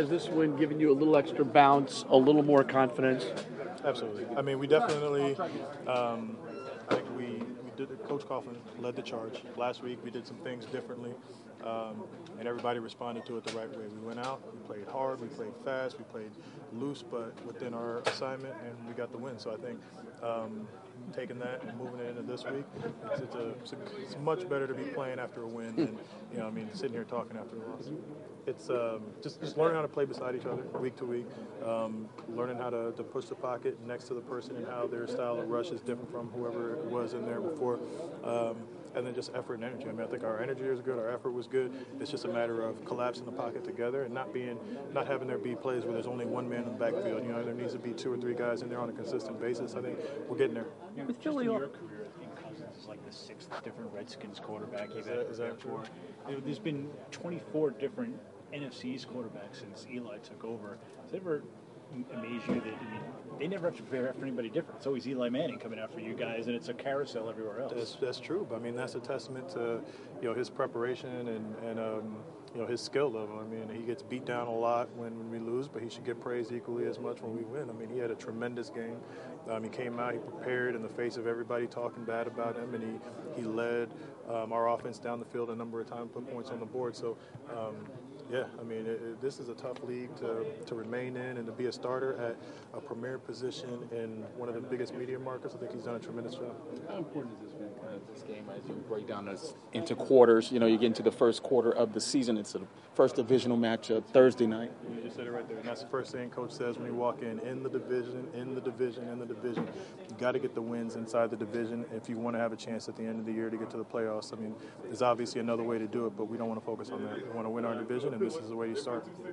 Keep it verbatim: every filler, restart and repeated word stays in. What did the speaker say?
Has this win given you a little extra bounce, a little more confidence? Absolutely. I mean, we definitely, um, I think we, we did, Coach Coughlin led the charge. Last week we did some things differently, um, and everybody responded to it the right way. We went out, we played hard, we played fast, we played loose, but within our assignment, and we got the win. So I think um, taking that and moving it into this week, it's, it's, a, it's, a, it's much better to be playing after a win than, you know, I mean, sitting here talking after a loss. It's um, just, just learning how to play beside each other week to week, um, learning how to, to push the pocket next to the person and how their style of rush is different from whoever it was in there before, um, and then just effort and energy. I mean, I think our energy was good, our effort was good. It's just a matter of collapsing the pocket together and not being, not having there be plays where there's only one man in the backfield. You know, there needs to be two or three guys in there on a consistent basis. I think we're getting there. Yeah, just in your career, I think Cousins is like the sixth different Redskins quarterback you've had. Is that true? You know, there's been twenty-four different N F C East quarterbacks since Eli took over. Does it ever amaze you that, I mean, they never have to prepare for anybody different? It's always Eli Manning coming out for you guys, and it's a carousel everywhere else. That's, that's true. But I mean, that's a testament to, you know, his preparation and, and um, you know, his skill level. I mean, he gets beat down a lot when, when we lose, but he should get praised equally as much when we win. I mean, he had a tremendous game. Um, he came out, he prepared in the face of everybody talking bad about him, and he, he led um, our offense down the field a number of times, put points on the board. So, um, yeah, I mean, it, it, this is a tough league to, to remain in and to be a starter at a premier position in one of the biggest media markets. I think he's done a tremendous job. How important is this, kind of this game as you break down this into quarters? You know, you get into the first quarter of the season. It's the first divisional matchup Thursday night. You just said it right there. And that's the first thing Coach says when you walk in, in the division, in the division, in the division. You got to get the wins inside the division if you want to have a chance at the end of the year to get to the playoffs. I mean, there's obviously another way to do it, but we don't want to focus on that. We want to win our division, and this is the way you start.